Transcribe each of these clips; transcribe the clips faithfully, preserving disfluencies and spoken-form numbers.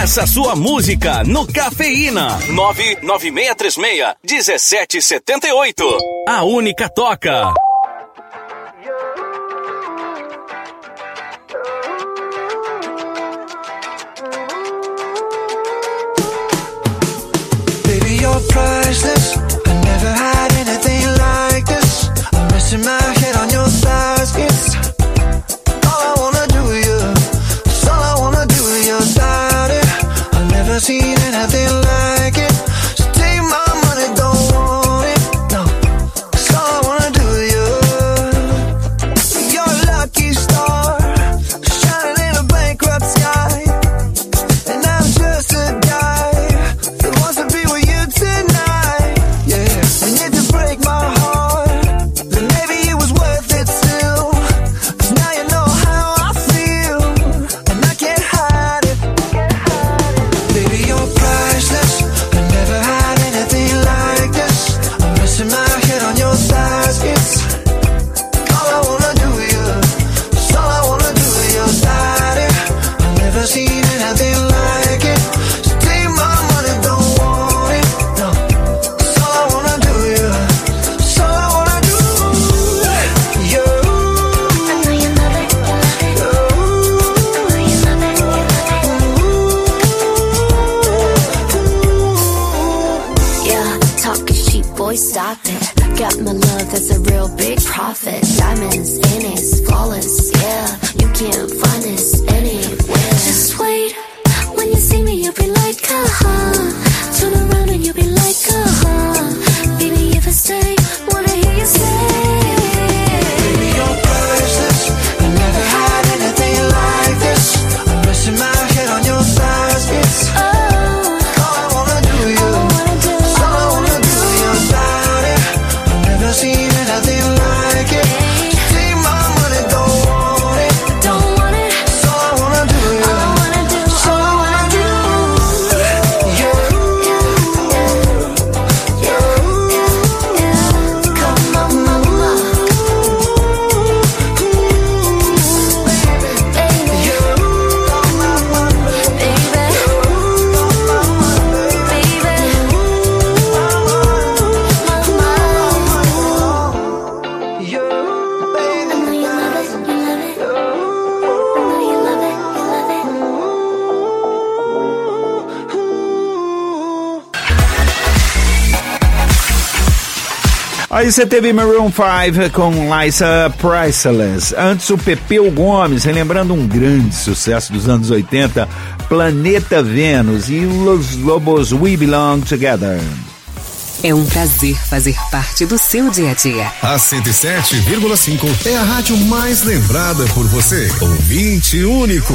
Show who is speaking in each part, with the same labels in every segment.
Speaker 1: Peça sua música no Cafeína. nove nove seis três seis, um sete sete oito. A única toca.
Speaker 2: Baby, you're priceless. I never had anything like this. I'm missing my head on your thighs. It's all I wanna do with you. It's all I wanna do with your body. I've never seen anything like it. So take my money, don't want it. No, it's all I wanna do with you. You're a lucky star, shining in a bankrupt sky. And I'm just a guy that wants to be with you tonight. Yeah, and if you break my heart, then maybe it was worth it still. 'Cause now you know how I feel, and I can't hide it. Baby, you're priceless. I never had anything like this. I'm missing my head on your thighs. It's all I wanna do with you. It's all I wanna do with your body. I've never seen anything like it. So take my money, don't want it. No, it's all I wanna do with you. It's all I wanna do. You.
Speaker 3: I know you love it, you love it. I know you love it, you love it. Yeah, talking cheap, boy, stop it. Got my love, that's a real big profit. Diamonds, Phoenix, flawless, yeah. You can't find this anywhere. Just wait, when you see me, you'll be like, uh-huh. Turn around and you'll be like, uh-huh. Baby, if I stay, wanna hear you say.
Speaker 2: Baby, you're priceless. I never had anything like this. I'm missing my head on your thighs. It's
Speaker 3: Oh,
Speaker 2: all I wanna do with you.
Speaker 3: all I wanna do,
Speaker 2: It's all I wanna do with your body. I've never seen anything like it. So take my money, don't want it.
Speaker 3: don't want it.
Speaker 2: It's all I wanna do with you.
Speaker 3: All I wanna do,
Speaker 2: It's all I wanna do. You.
Speaker 3: Come on, mama. Baby,
Speaker 2: You.
Speaker 3: baby, baby,
Speaker 2: You.
Speaker 3: I know you love it, you love it. I know you love it, you love it.
Speaker 4: Aí você teve Maroon five com Liza Priceless. Antes o Pepeu Gomes, relembrando um grande sucesso dos anos oitenta, Planeta Vênus e Los Lobos We Belong Together.
Speaker 5: É um prazer fazer parte do seu dia a dia.
Speaker 6: A cento e sete vírgula cinco é a rádio mais lembrada por você. Ouvinte único.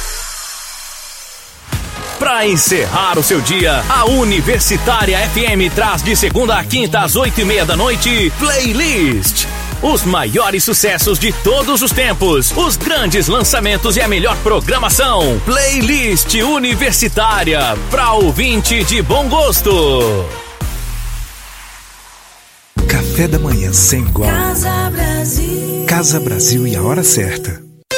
Speaker 1: Pra encerrar o seu dia, a Universitária F M traz de segunda a quinta às oito e meia da noite, Playlist. Os maiores sucessos de todos os tempos, os grandes lançamentos e a melhor programação. Playlist Universitária, pra ouvinte de bom gosto.
Speaker 7: Café da manhã sem igual.
Speaker 3: Casa Brasil.
Speaker 7: Casa Brasil e a hora certa.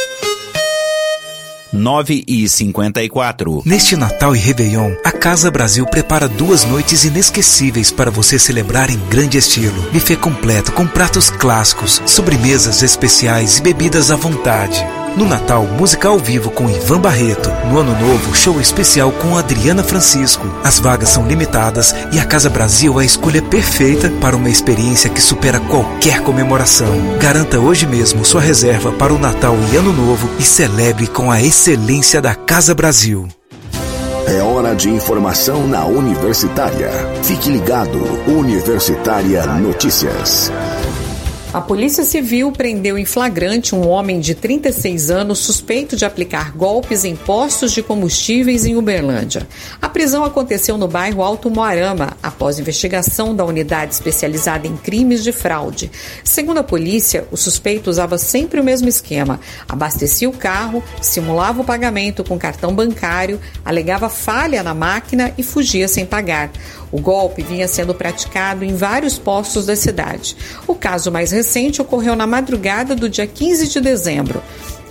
Speaker 4: nove e cinquenta e quatro.
Speaker 7: Neste Natal e Réveillon, a Casa Brasil prepara duas noites inesquecíveis para você celebrar em grande estilo. Buffet completo com pratos clássicos, sobremesas especiais e bebidas à vontade. No Natal, música ao vivo com Ivan Barreto. No Ano Novo, show especial com Adriana Francisco. As vagas são limitadas e a Casa Brasil é a escolha perfeita para uma experiência que supera qualquer comemoração. Garanta hoje mesmo sua reserva para o Natal e Ano Novo e celebre com a excelência da Casa Brasil.
Speaker 8: É hora de informação na Universitária. Fique ligado, Universitária Notícias.
Speaker 9: A Polícia Civil prendeu em flagrante um homem de trinta e seis anos suspeito de aplicar golpes em postos de combustíveis em Uberlândia. A prisão aconteceu no bairro Alto Moarama, após investigação da unidade especializada em crimes de fraude. Segundo a polícia, o suspeito usava sempre o mesmo esquema. Abastecia o carro, simulava o pagamento com cartão bancário, alegava falha na máquina e fugia sem pagar. O golpe vinha sendo praticado em vários postos da cidade. O caso mais recente ocorreu na madrugada do dia quinze de dezembro.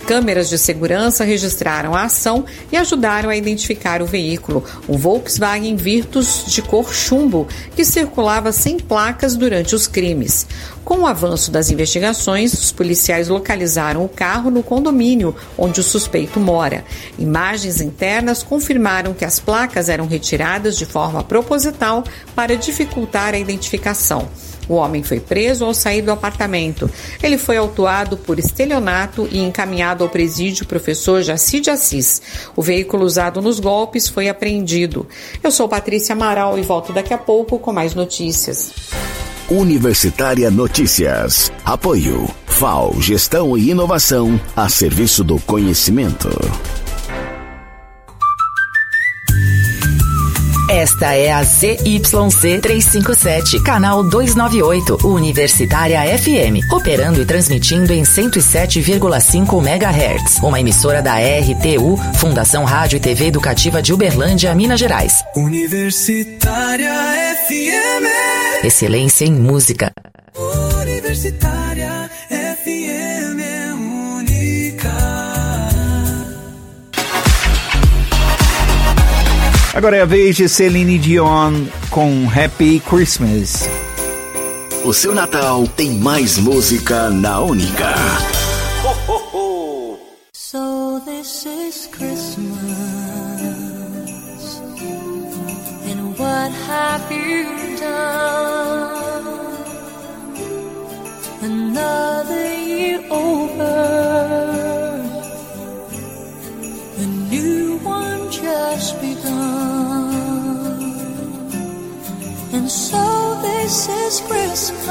Speaker 9: Câmeras de segurança registraram a ação e ajudaram a identificar o veículo, um Volkswagen Virtus de cor chumbo, que circulava sem placas durante os crimes. Com o avanço das investigações, os policiais localizaram o carro no condomínio onde o suspeito mora. Imagens internas confirmaram que as placas eram retiradas de forma proposital para dificultar a identificação. O homem foi preso ao sair do apartamento. Ele foi autuado por estelionato e encaminhado ao presídio professor Jaci de Assis. O veículo usado nos golpes foi apreendido. Eu sou Patrícia Amaral e volto daqui a pouco com mais notícias.
Speaker 8: Universitária Notícias. Apoio F A O, Gestão e Inovação a serviço do conhecimento.
Speaker 10: Esta é a Z Y C trezentos e cinquenta e sete, canal duzentos e noventa e oito, Universitária F M, operando e transmitindo em cento e sete vírgula cinco megahertz, uma emissora da R T U, Fundação Rádio e T V Educativa de Uberlândia, Minas Gerais.
Speaker 2: Universitária F M.
Speaker 10: Excelência em música.
Speaker 2: Universitária F M é única.
Speaker 4: Agora é a vez de Celine Dion com Happy Christmas.
Speaker 8: O seu Natal tem mais música na Única.
Speaker 11: So this is Christmas, and what have you done? Another year over, a new one just begun. And so this is Christmas.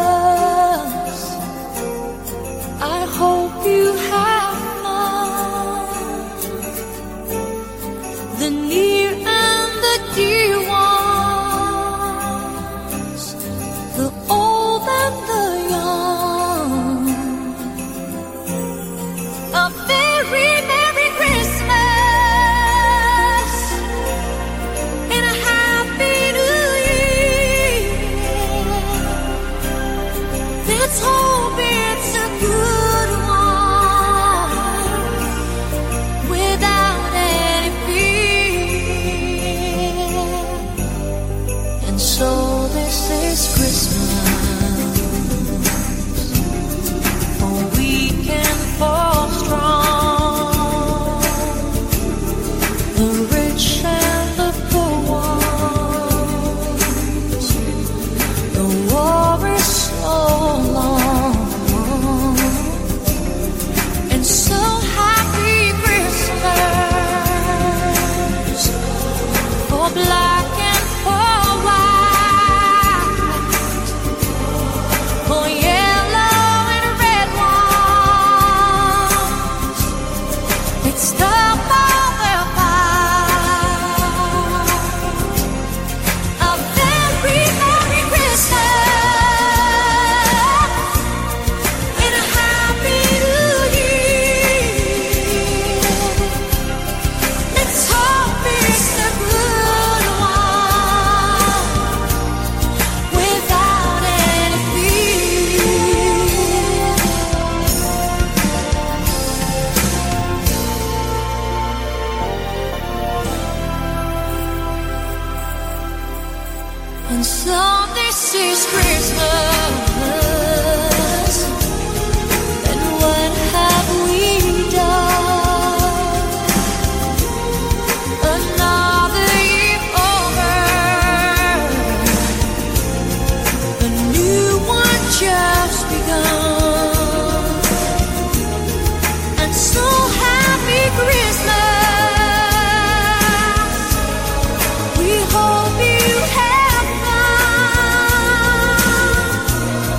Speaker 11: I hope you have fun. The near and the dear ones, the old and the young. A very Merry Christmas and a Happy New Year. Let's hope it's a good one without any fear. And so this is Christmas, for we can fall strong, the rich and the poor ones. The war is so long, and so happy Christmas for black and for white, for yellow and red ones. Let's stop all the fight. A very Merry Christmas and a Happy New Year. Let's hope it's a good one without any fear. And so this is Christmas, and what have we done? Another year over, a new one just begun. And so happy Christmas, we hope you have fun.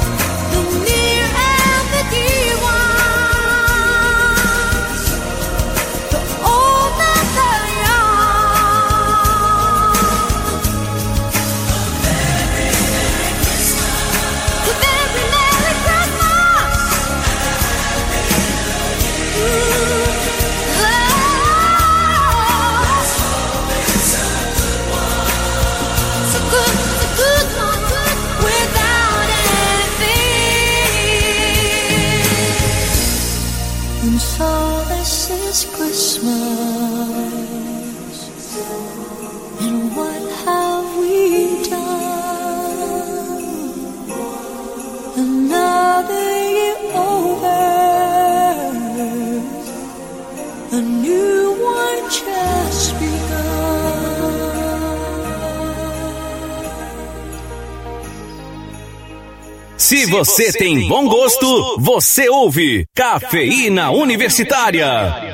Speaker 11: is Christmas, and what have we done? Another year over, a new one just begun.
Speaker 1: Se você tem bom gosto, você ouve Cafeína Universitária.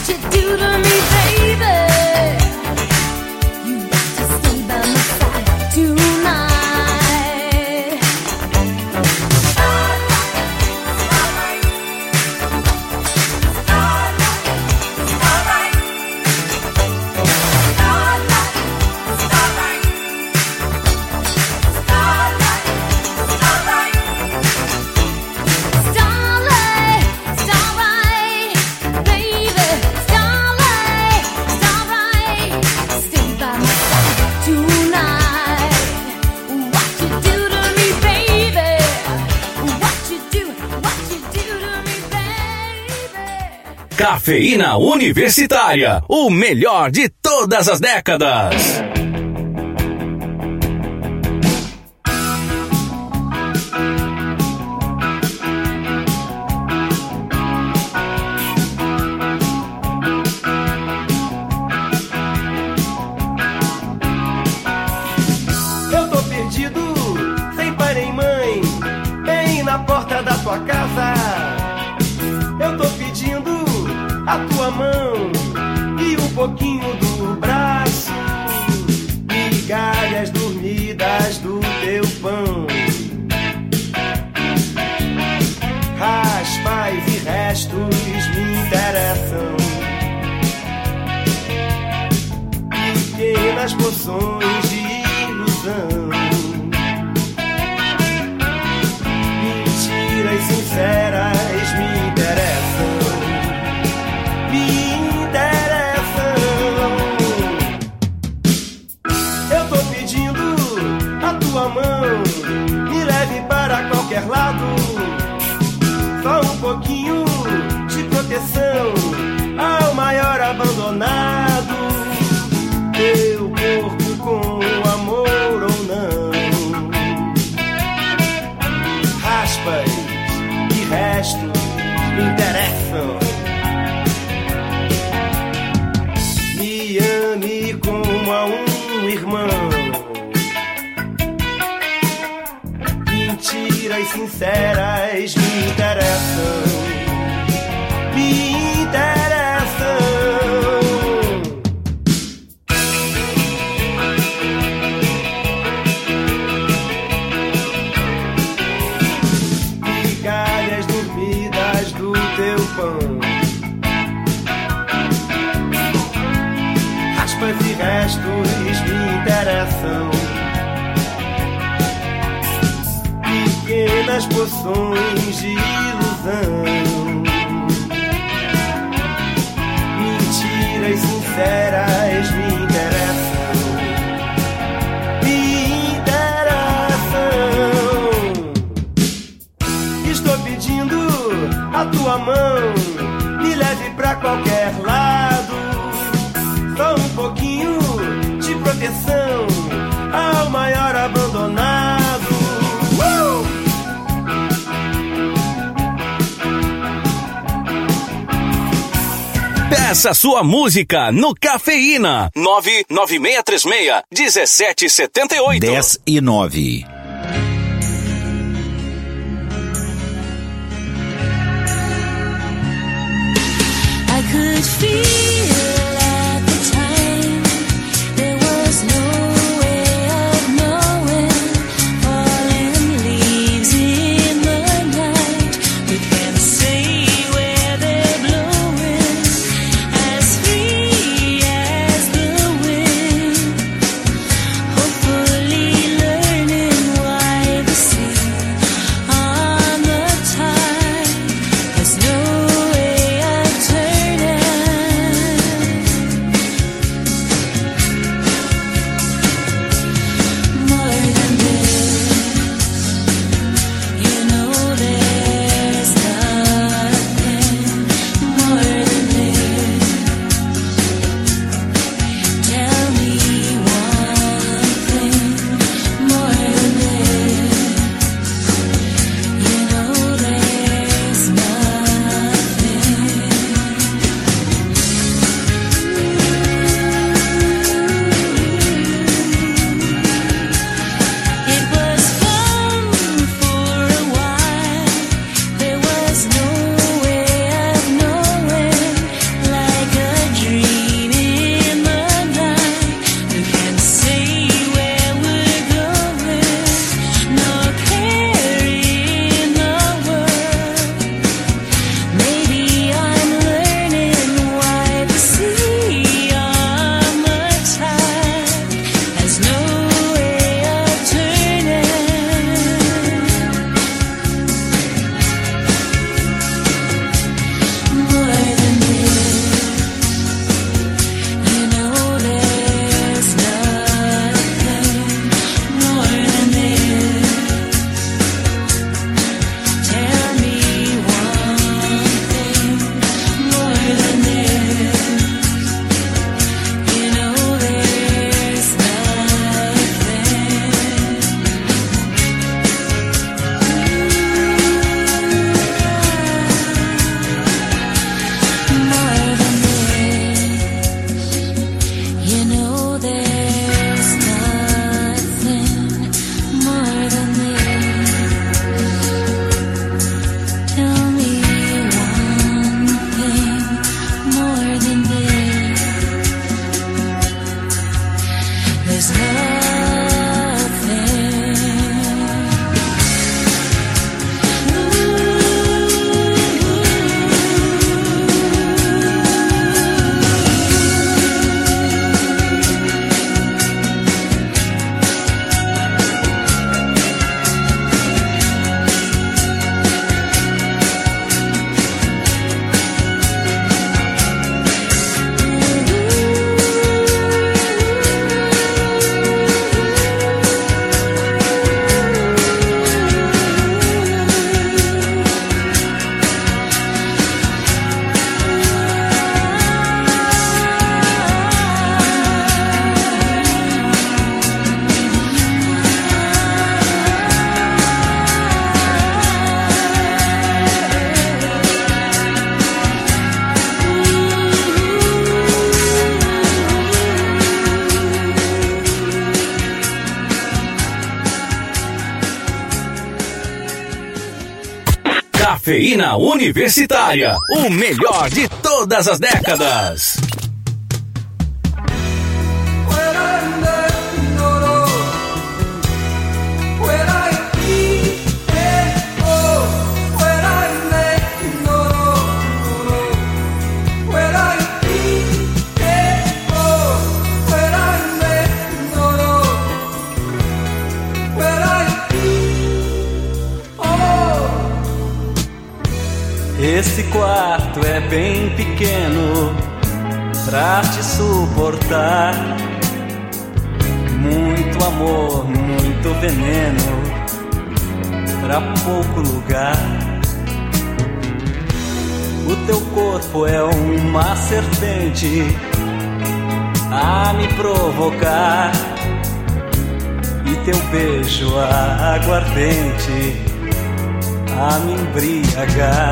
Speaker 1: Cafeína Universitária, o melhor de todas as décadas.
Speaker 12: Eu tô perdido, sem pai nem mãe, bem na porta da tua casa. Eu tô pedindo a tua mão e um pouquinho do braço, migalhas dormidas do teu pão, raspas e restos me interessam, pequenas poções de ilusão, mentiras sinceras me interessam. Mão, me leve para qualquer lado, só um pouquinho de proteção ao maior abandonado, teu corpo com amor ou não, raspas e restos me interessam, me ame como a um irmão, mentiras sinceras me interessam, me interessam. Migalhas dormidas do teu pão, raspas e restos me interessam, pequenas poções de ilusão, mentiras sinceras me interessam, me interessam. Estou pedindo a tua mão, me leve pra qualquer lado, só um pouquinho de proteção ao maior abandonado.
Speaker 1: Peça sua música no Cafeína nove nove seis três seis, um sete sete oito.
Speaker 4: dez e nove.
Speaker 11: I could feel at the time there was no way of knowing, falling leaves in the night, we can't say where they're blowing, as free as the wind, hopefully learning
Speaker 1: Cafeína Universitária, o melhor de todas as décadas.
Speaker 13: Esse quarto é bem pequeno pra te suportar. Muito amor, muito veneno pra pouco lugar. O teu corpo é uma serpente a me provocar, e teu beijo aguardente a me embriagar.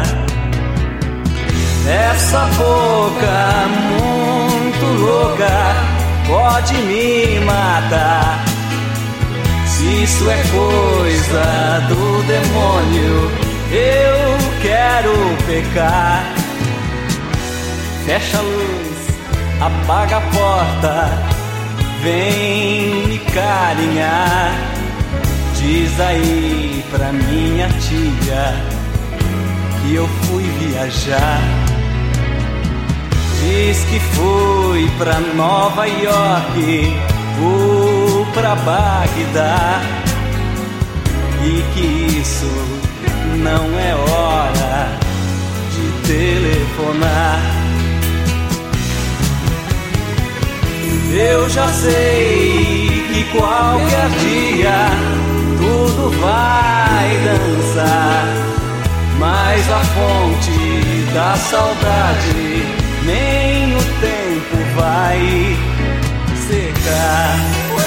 Speaker 13: Essa boca muito louca pode me matar. Se isso é coisa do demônio, eu quero pecar. Fecha a luz, apaga a porta, vem me carinhar. Diz aí pra minha tia que eu fui viajar. Diz que fui pra Nova York ou pra Bagdá, e que isso não é hora de telefonar. Eu já sei que qualquer dia tudo vai dançar, mas a fonte da saudade nem o tempo vai secar.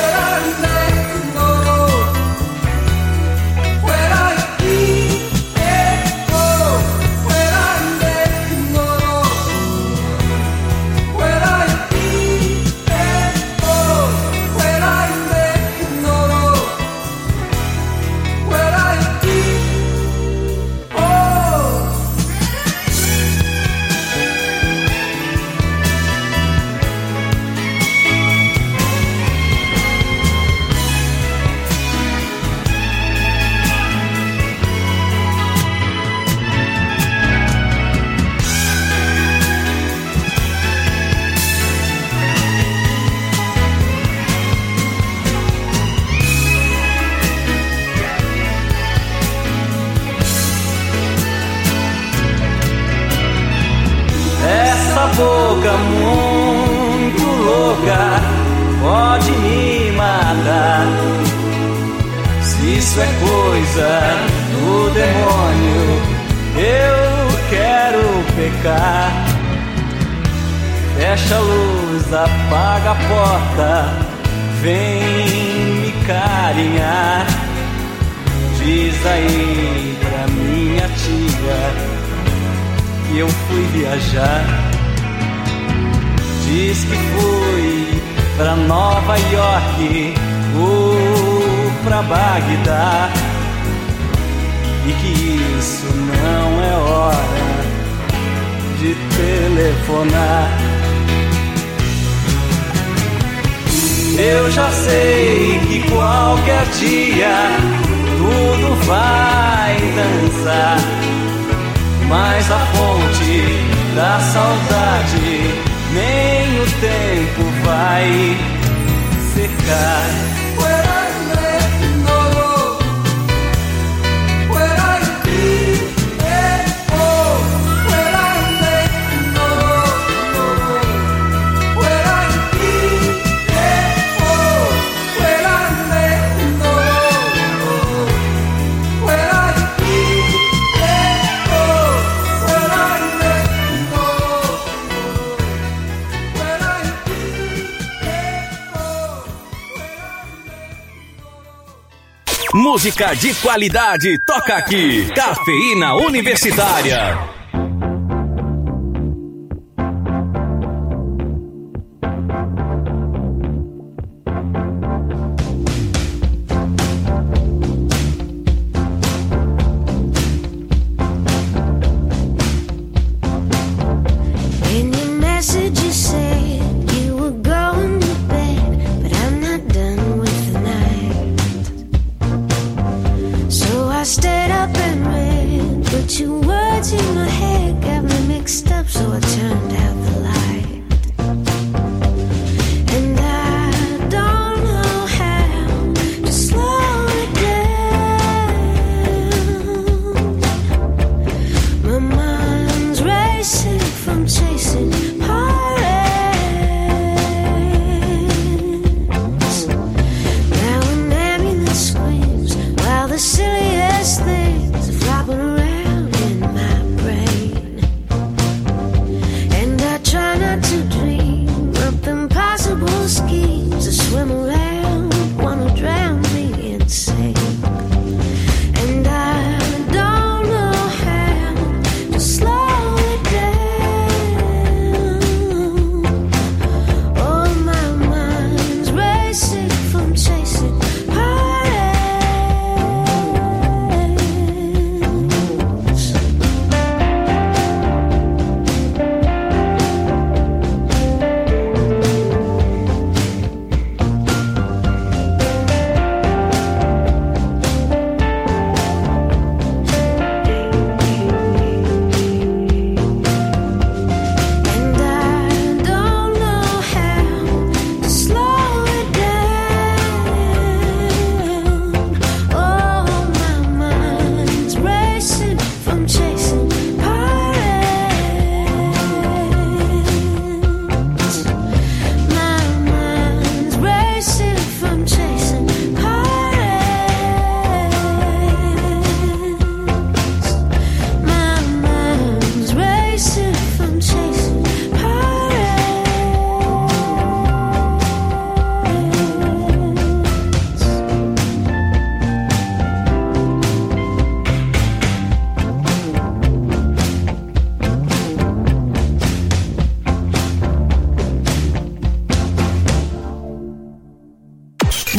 Speaker 13: Boca muito louca pode me matar. Se isso é coisa do demônio, eu quero pecar. Fecha a luz, apaga a porta, vem me carinhar. Diz aí pra minha tia que eu fui viajar. Diz que fui pra Nova York ou pra Bagdá, e que isso não é hora de telefonar. Eu já sei que qualquer dia tudo vai dançar, mas a fonte da saudade nem o tempo vai secar.
Speaker 1: Música de qualidade toca aqui. Cafeína Universitária.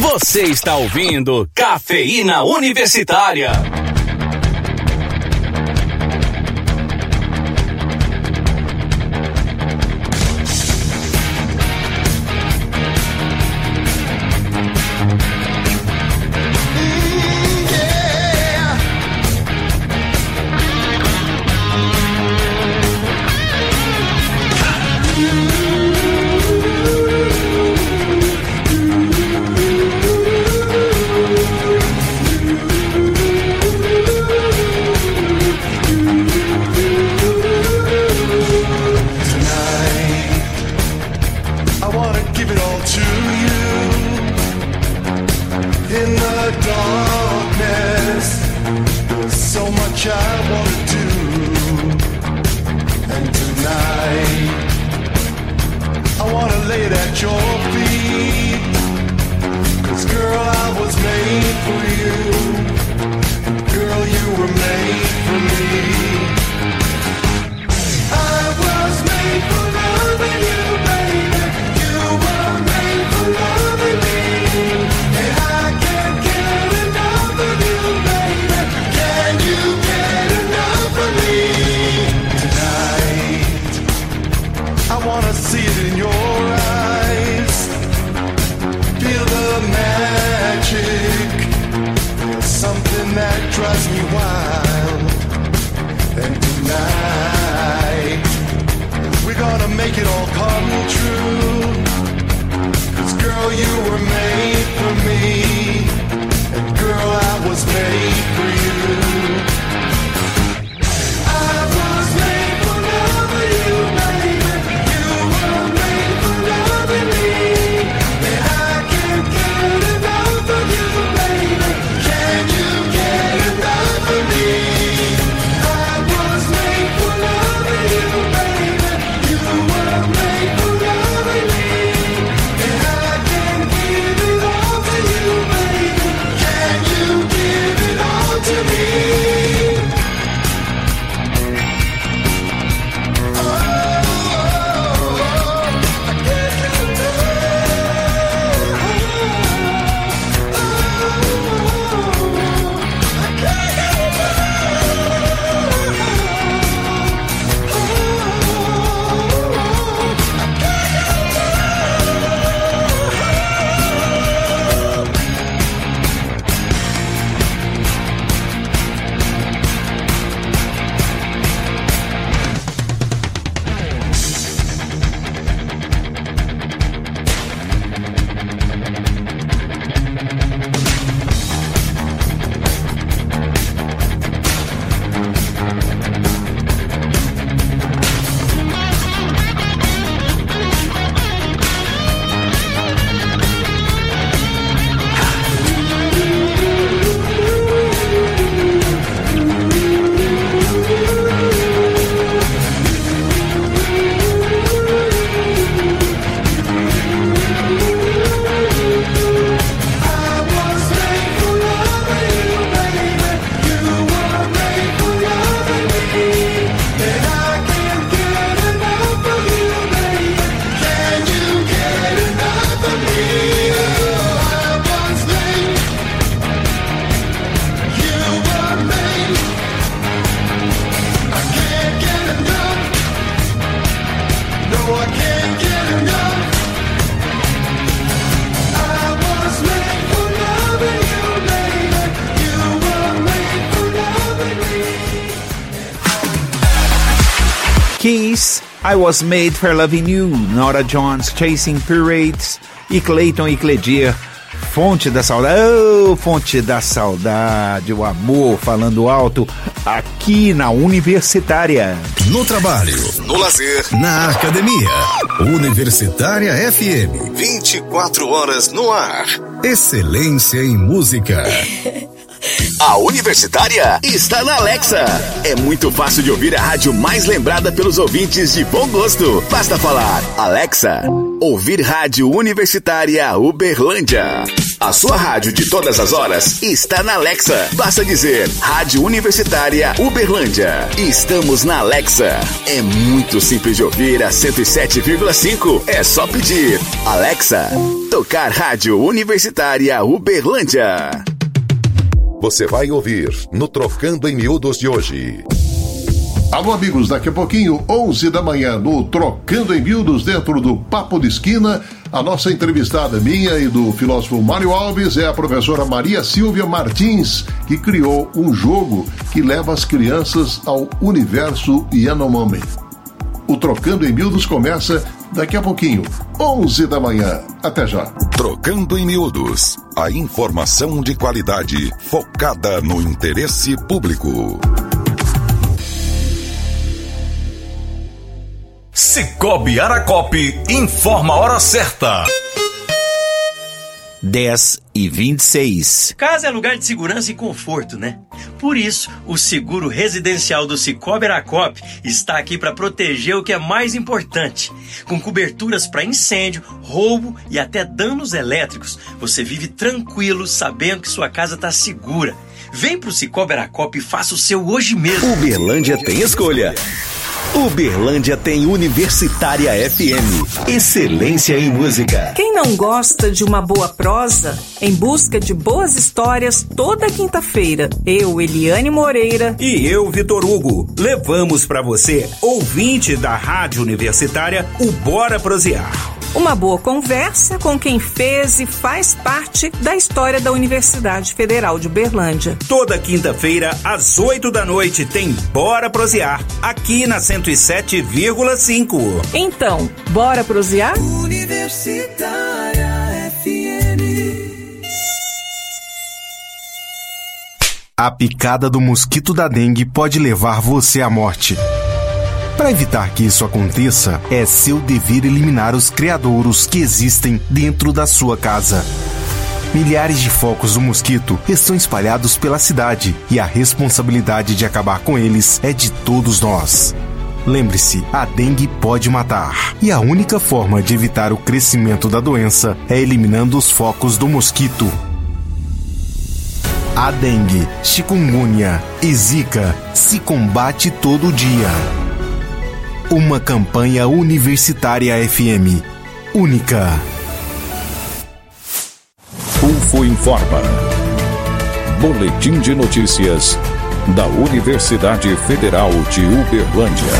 Speaker 1: Você está ouvindo Cafeína Universitária.
Speaker 4: Kiss, I Was Made for Loving You, Nora Jones, Chasing Pirates e Clayton e Cledir, Fonte da Saudade, oh, Fonte da Saudade, o amor falando alto, aqui na Universitária.
Speaker 6: No trabalho, no lazer, na academia. Universitária F M, vinte e quatro horas no ar. Excelência em música.
Speaker 8: A Universitária está na Alexa. É muito fácil de ouvir a rádio mais lembrada pelos ouvintes de bom gosto. Basta falar, Alexa, ouvir rádio Universitária Uberlândia. A sua rádio de todas as horas está na Alexa. Basta dizer Rádio Universitária Uberlândia. Estamos na Alexa. É muito simples de ouvir a cento e sete vírgula cinco. É só pedir. Alexa, tocar Rádio Universitária Uberlândia.
Speaker 6: Você vai ouvir no Trocando em Miúdos de hoje.
Speaker 14: Alô, amigos, daqui a pouquinho, onze da manhã, no Trocando em Miúdos, dentro do Papo de Esquina, a nossa entrevistada minha e do filósofo Mário Alves é a professora Maria Silvia Martins, que criou um jogo que leva as crianças ao universo Yanomami. O Trocando em Miúdos começa daqui a pouquinho, onze da manhã. Até já.
Speaker 6: Trocando em Miúdos, a informação de qualidade focada no interesse público.
Speaker 1: Cicobi Aracope informa a hora certa.
Speaker 15: dez e vinte e seis.
Speaker 16: Casa é lugar de segurança e conforto, né? Por isso, o seguro residencial do Cicobi Aracope está aqui para proteger o que é mais importante. Com coberturas para incêndio, roubo e até danos elétricos, você vive tranquilo sabendo que sua casa está segura. Vem pro Cicobi Aracope e faça o seu hoje mesmo.
Speaker 8: Uberlândia tem escolha. Uberlândia tem Universitária F M. Excelência em música.
Speaker 17: Quem não gosta de uma boa prosa? Em busca de boas histórias, toda quinta-feira, eu, Eliane Moreira
Speaker 7: e eu, Vitor Hugo, levamos para você, ouvinte da Rádio Universitária, o Bora Prosear.
Speaker 17: Uma boa conversa com quem fez e faz parte da história da Universidade Federal de Uberlândia.
Speaker 7: Toda quinta-feira, às oito da noite, tem Bora Prosear, aqui na cento e sete vírgula cinco.
Speaker 17: Então, bora prosear?
Speaker 11: Universitária F M.
Speaker 18: A picada do mosquito da dengue pode levar você à morte. Para evitar que isso aconteça, é seu dever eliminar os criadouros que existem dentro da sua casa. Milhares de focos do mosquito estão espalhados pela cidade e a responsabilidade de acabar com eles é de todos nós. Lembre-se, a dengue pode matar e a única forma de evitar o crescimento da doença é eliminando os focos do mosquito. A dengue, chikungunya e zika se combate todo dia. Uma campanha Universitária F M. Única.
Speaker 19: U F O informa. Boletim de notícias da Universidade Federal de Uberlândia.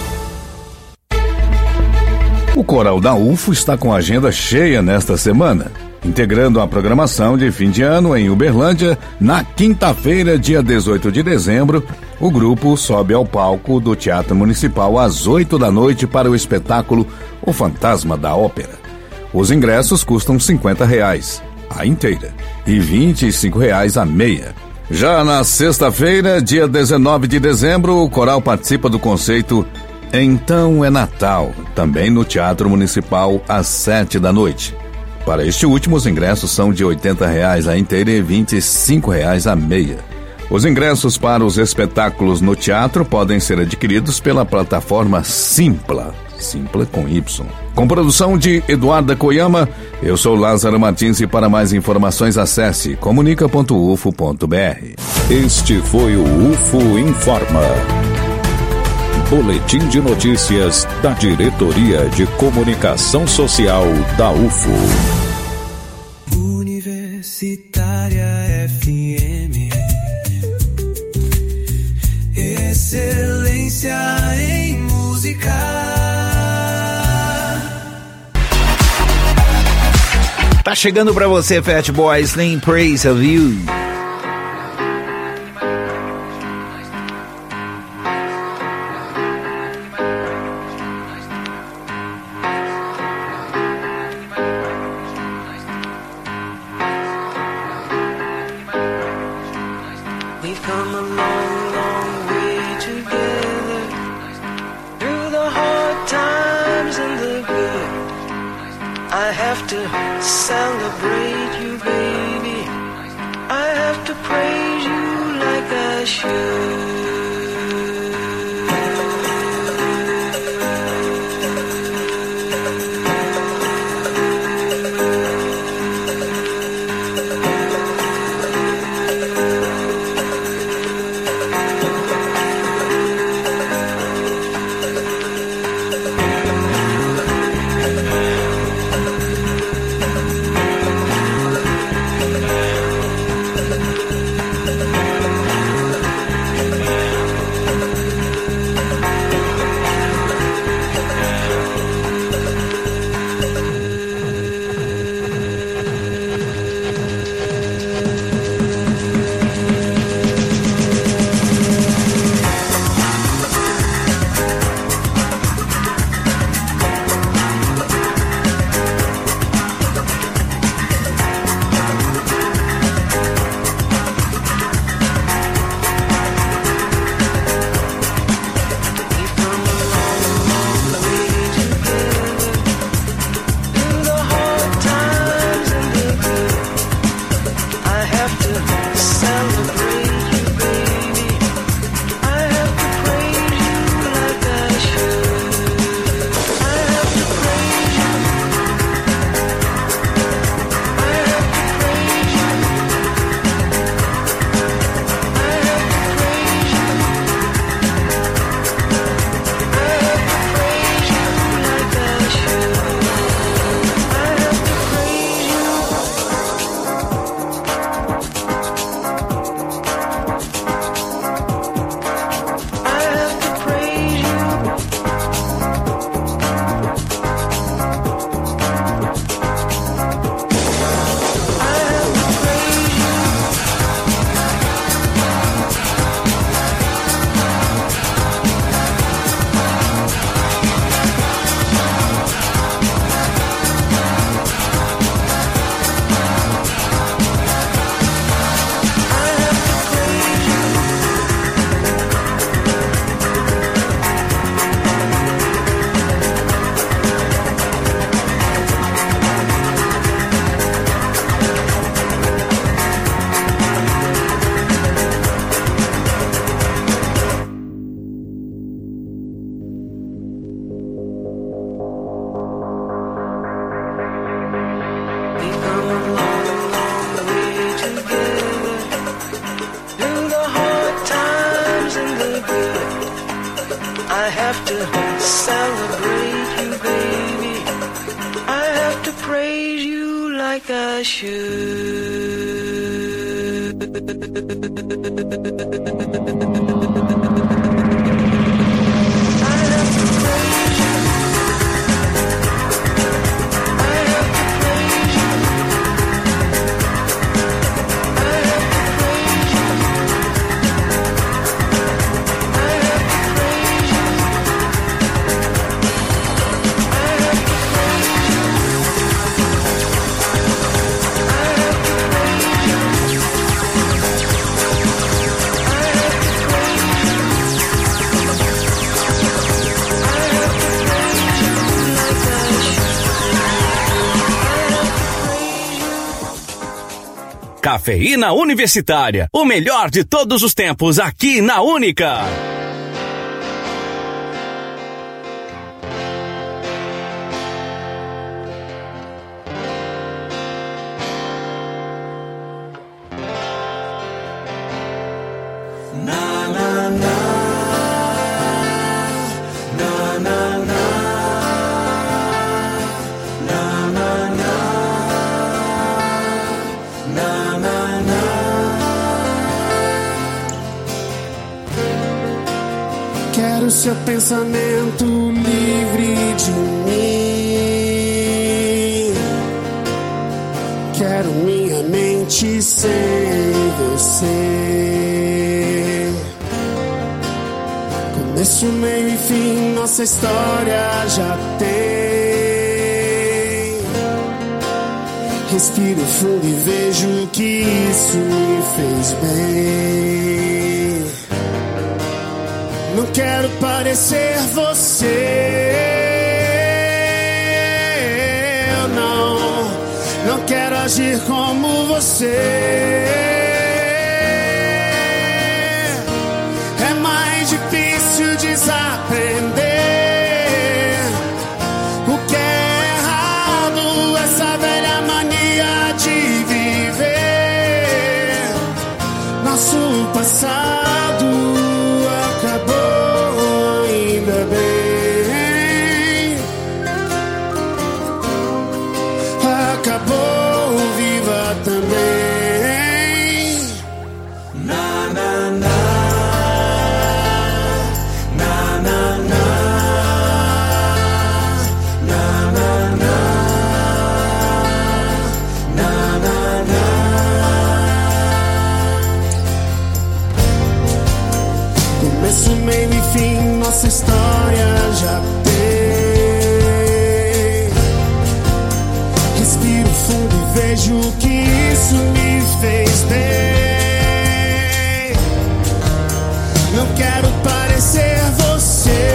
Speaker 20: O coral da U F O está com a agenda cheia nesta semana, integrando a programação de fim de ano em Uberlândia. Na quinta-feira, dia dezoito de dezembro, o grupo sobe ao palco do Teatro Municipal às oito da noite para o espetáculo O Fantasma da Ópera. Os ingressos custam cinquenta reais, a inteira, e vinte e cinco reais a meia. Já na sexta-feira, dia dezenove de dezembro, o coral participa do conceito Então é Natal, também no Teatro Municipal às sete da noite. Para este último, os ingressos são de oitenta reais a inteira e vinte e cinco reais a meia. Os ingressos para os espetáculos no teatro podem ser adquiridos pela plataforma Simpla, Simpla com Y. Com produção de Eduarda Koyama, eu sou Lázaro Martins e para mais informações acesse comunica ponto u f o ponto b r.
Speaker 19: Este foi o U F O Informa. Boletim de notícias da Diretoria de Comunicação Social da U F O.
Speaker 11: Universitária F M. Excelência em música.
Speaker 4: Tá chegando pra você, Fat Boy Slim Praise of You.
Speaker 11: We've come a long, long way together, through the hard times and the good. I have to celebrate you, baby. I have to praise you like I should. I have to celebrate you, baby. I have to praise you like I should.
Speaker 1: Cafeína Universitária, o melhor de todos os tempos aqui na Única.
Speaker 21: Quero seu pensamento livre de mim. Quero minha mente sem você. Começo, meio e fim, nossa história já tem. Respiro fundo e vejo que isso me fez bem. Não quero parecer você, eu não, não quero agir como você. É mais difícil desaprender o que é errado, essa velha mania de viver. Nosso passado acabou. Acabou, viva também. Na, na, na. Na, na, na. Na, na, na. Na, na, na. Começo, meio e fim, nossa história já vejo que isso me fez bem. Não quero parecer você,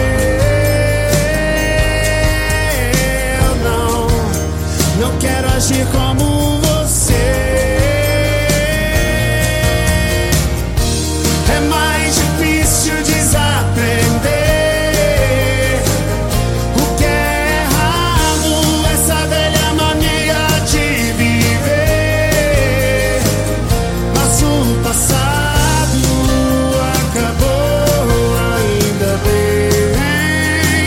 Speaker 21: eu não, não quero agir como você. É mais difícil desaprender o que é errado, essa velha mania de passado acabou, ainda bem.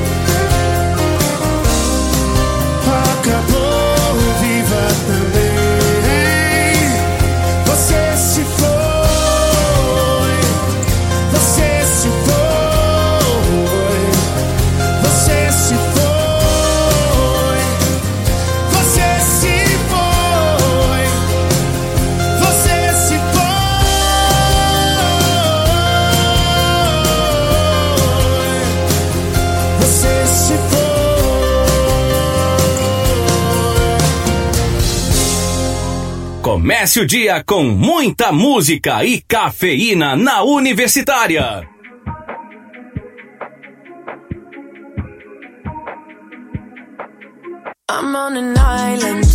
Speaker 21: Acabou, viva também. Você se foi, você se foi, você se foi, você se foi, você se foi.
Speaker 1: Comece o dia com muita música e cafeína na Universitária.
Speaker 22: I'm on an island,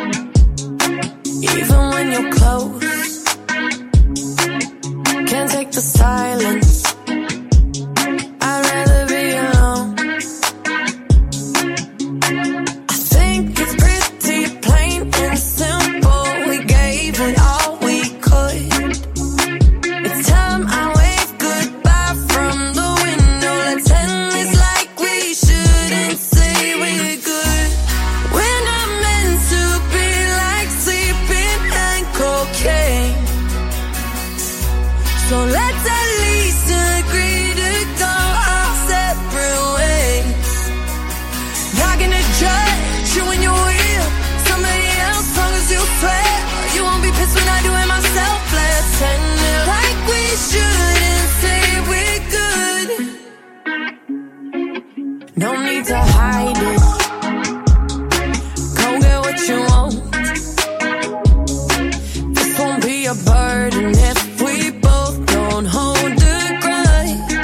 Speaker 22: even when you're close. Can't take the silence. I'd rather be alone. I think it's pretty plain and simple. We gave it all we could. It's time I wave goodbye from the window. Let's So let's at least agree to go our separate ways. Not gonna judge you when you're with somebody else, long as you swear you won't be pissed when I do it myself. Let's end it like we should and say we're good. No need to hide it. Go get what you want. This won't be a burden if we both don't hold the grudge.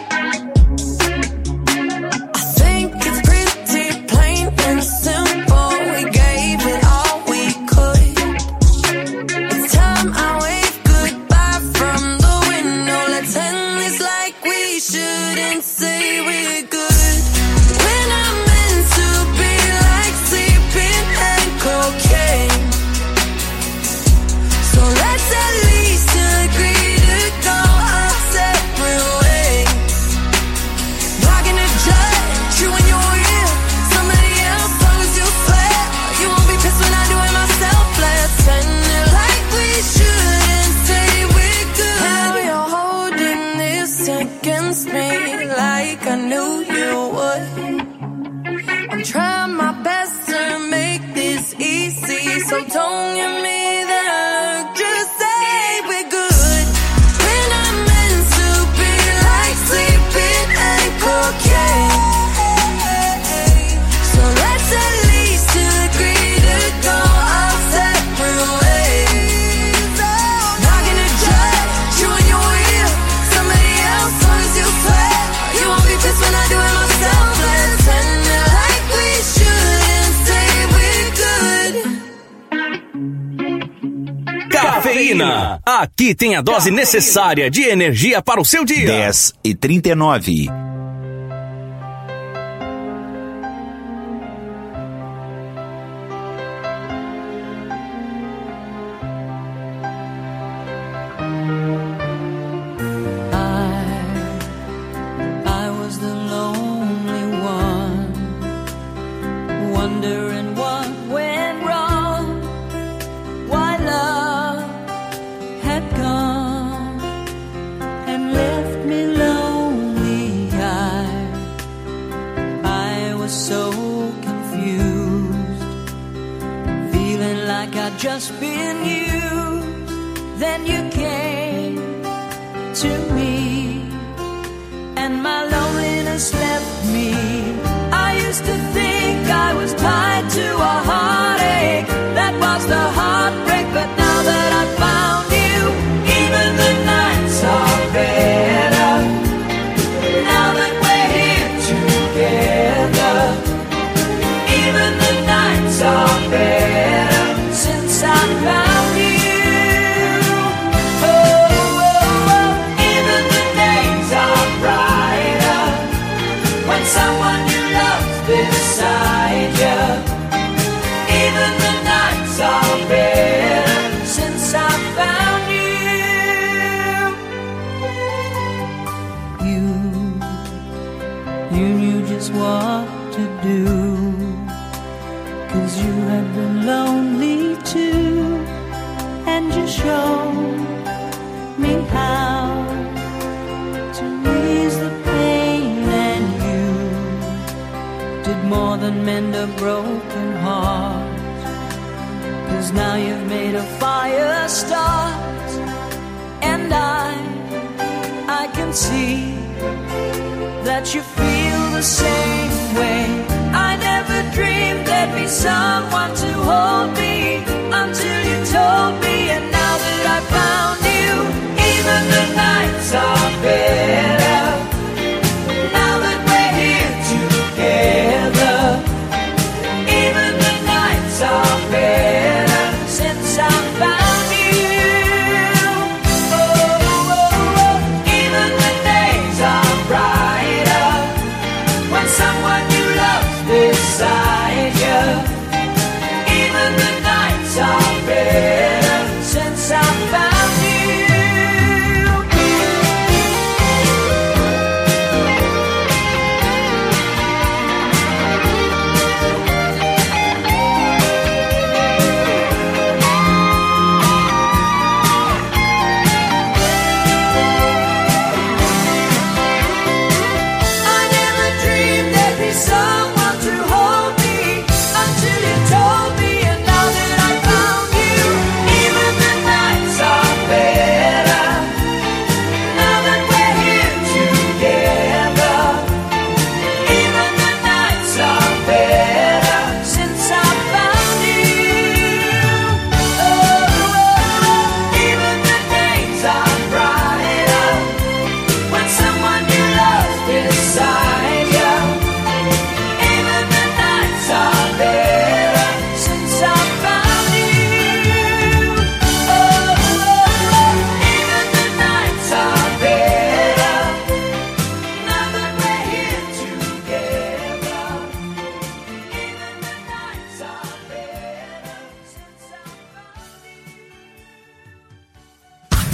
Speaker 22: I think it's pretty plain and simple. We gave it all we could. It's time I wave goodbye from the window. Let's end this like we should and say we're good. We're not meant to be like sleeping and cocaine. So let's at least agree to go our separate ways. Not gonna judge you when you're with somebody else, long as you swear you won't be pissed when I do it myself. Let's end it like we should and say we're good. Now you're holding this against me like I knew you would. I'm trying my best to make this easy, so don't give me that look, just say we're good. We're not meant to be like sleeping and cocaine. So let's at least agree to go our separate ways. Not gonna judge you when you're with somebody else, long as you swear you won't be pissed when I do it myself. Let's end it like we should and say we're good.
Speaker 1: Cafeína. Aqui tem a dose necessária de energia para o seu dia.
Speaker 15: dez e trinta e nove.
Speaker 11: I was the lonely one, wondering what went wrong, why love had gone and left me lonely. I, I was so confused, feeling like I'd just been used. Then you came to me, and my loneliness left me. I used to think I was tied to a heartache, that was the heartbreak. But now that I found you, even the nights are better. Now that we're here together, even the nights are better since I found you. Oh, oh, oh, even the days are brighter when someone you love's beside you. Even the nights are better since I found you. You, you knew just what to do, 'cause you had been lonely too, and you showed me how to ease the pain, and you did more than mend a broken heart. 'Cause now you've made a fire start, and I, I can see that you feel the same way. I never dreamed there'd be someone to hold me until you told me, and now that I found you, even the nights are better. Now that we're here together, even the nights are better since I found you. Oh, oh, oh, even the days are brighter when someone you love beside you. Even the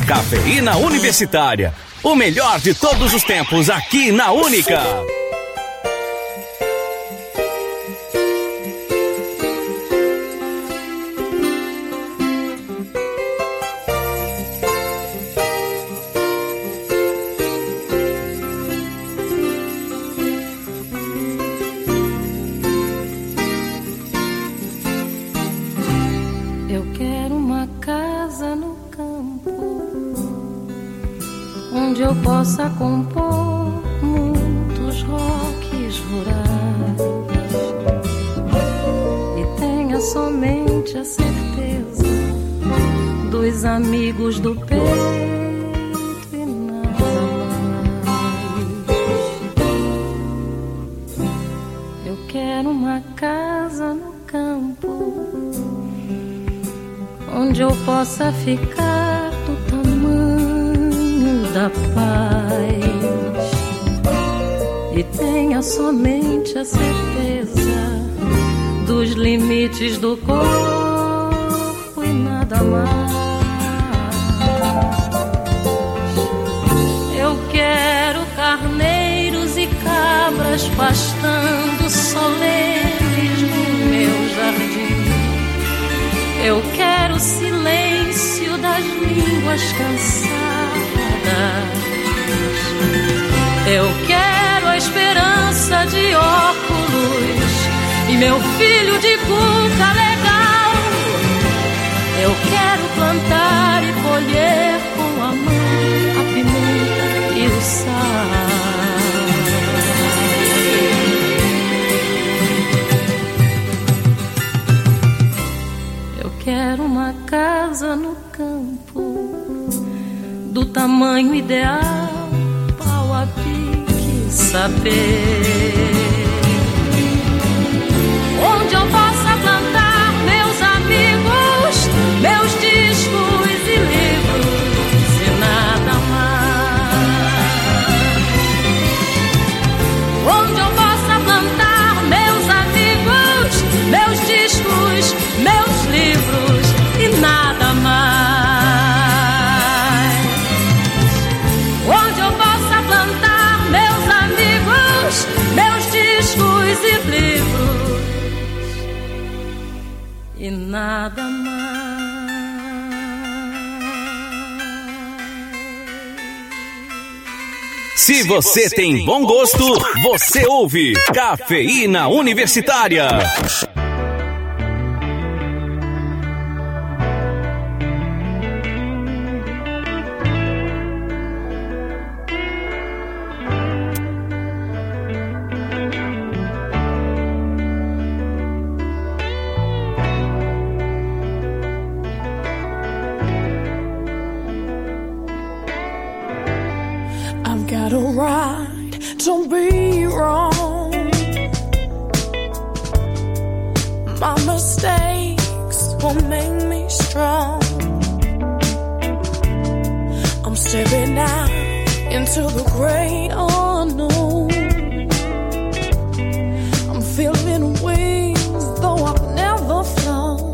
Speaker 1: Cafeína Universitária. O melhor de todos os tempos aqui na Única.
Speaker 3: Eu quero uma casa no campo, onde eu possa compor muitos rocks rurais e tenha somente a certeza dos amigos do peito e nada mais. Eu quero uma casa no campo, onde eu possa ficar do tamanho da paz e tenha somente a certeza dos limites do corpo e nada mais. Eu quero carneiros e cabras pastando solenes no meu jardim. Eu quero o silêncio das línguas cansadas. Eu quero a esperança de óculos e meu filho de cuca legal. Eu quero plantar e colher com a mão a pimenta e o sal. Quero uma casa no campo, do tamanho ideal, pau a pique, saber, onde eu possa plantar meus amigos, meus discos e livros e nada mais. Onde eu possa plantar meus amigos, meus discos, meus livros e nada mais. Onde eu possa plantar meus amigos, meus discos e livros e nada mais.
Speaker 1: Se você tem bom gosto, você ouve Cafeína Universitária.
Speaker 5: Got a right to be wrong. My mistakes will make me strong. I'm stepping out into the great unknown. I'm feeling wings though I've never flown.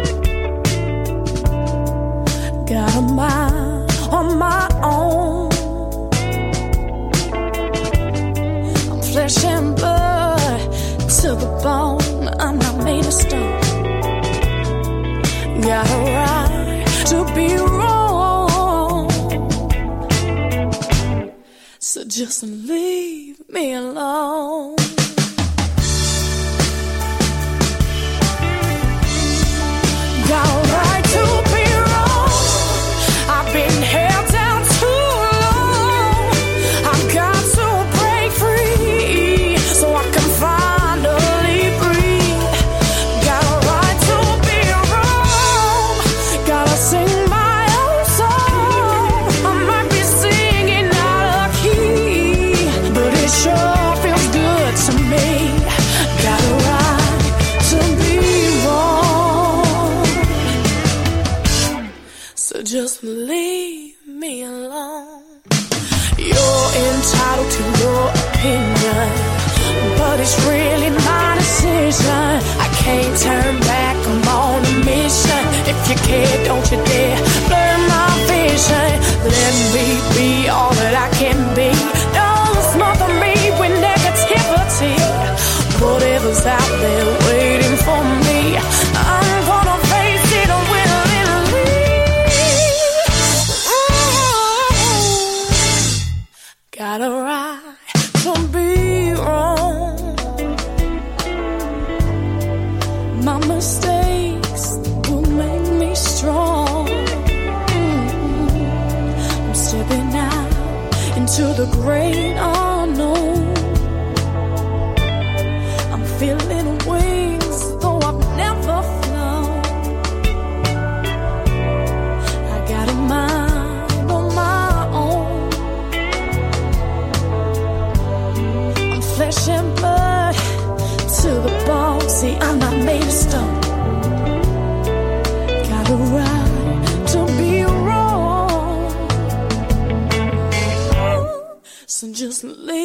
Speaker 5: Got a mind on my own. Flesh and blood to the bone. I'm not made of stone. Got a right to be wrong. So just leave me alone. Got a right to be wrong. I've been held down too long. I've got to break free so I can finally breathe. Got a right to be wrong. Gotta sing my own song. I might be singing out of key, but it sure feels good to me. Got a right to be wrong. So just leave me alone. You're entitled to your opinion, but it's really my decision. I can't turn back, I'm on a mission. If you care, don't you dare blur my vision. Let me be all that I can be. Don't smother me with negativity. Whatever's out there waiting for me, I'm gonna face it willingly. Mm. Got a right to be wrong. My mistakes will make me strong. Mm. I'm stepping out into the great unknown. Feeling wings, though I've never flown. I got a mind on my own. I'm flesh and blood to the bone. See, I'm not made of stone. Got a right to be wrong. So just leave.